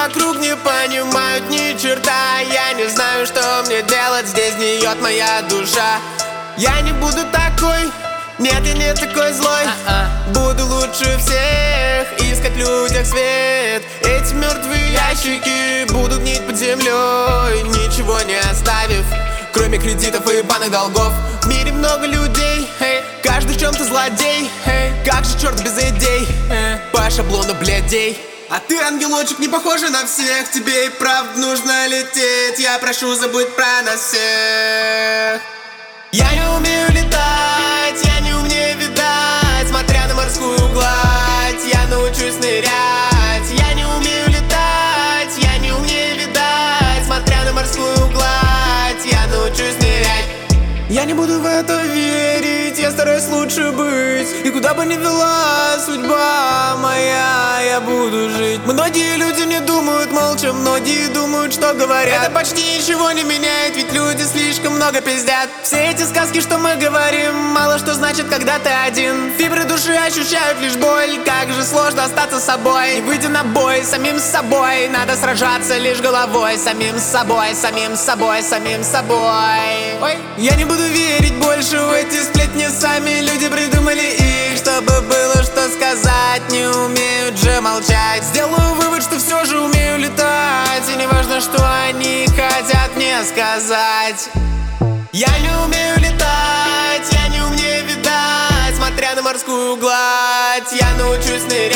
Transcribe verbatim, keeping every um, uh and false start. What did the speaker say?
вокруг не понимают ни черта. Я не знаю, что мне делать, здесь гниет моя душа. Я не буду такой, нет, я не такой злой. Буду лучше всех, искать в людях свет. Эти мертвые ящики будут гнить под землей, ничего не оставив, кроме кредитов и банных долгов. В мире много людей, hey, каждый в чем-то злодей, hey, как же черт без идей, hey, по шаблону блядей. А ты, ангелочек, не похожа на всех, тебе и правда нужно лететь. Я прошу, забудь про нас всех. Я не умею летать, я не умею видать, смотря на морскую гладь, я научусь нырять. Я не умею летать, я не умею видать, смотря на морскую гладь, я научусь нырять. Я не буду в это верить, я стараюсь лучше быть. И куда бы ни вела судьба моя, я буду жить. Многие люди не думают молча, многие думают, что говорят. Это почти ничего не меняет, ведь люди слишком много пиздят. Все эти сказки, что мы говорим, мало что значит, когда ты один. Фибры души ощущают лишь боль, как же сложно остаться собой. Не выйдя на бой самим с собой, надо сражаться лишь головой. Самим с собой, самим с собой, самим с собой. Ой. Я не буду верить больше в эти сплетни, сами люди придумали их, чтобы было что сказать, не умеют же молчать. Сделаю вывод, что все же умею летать, и не важно, что они хотят мне сказать. Я не умею летать, я не умею видать, смотря на морскую гладь, я научусь нырять.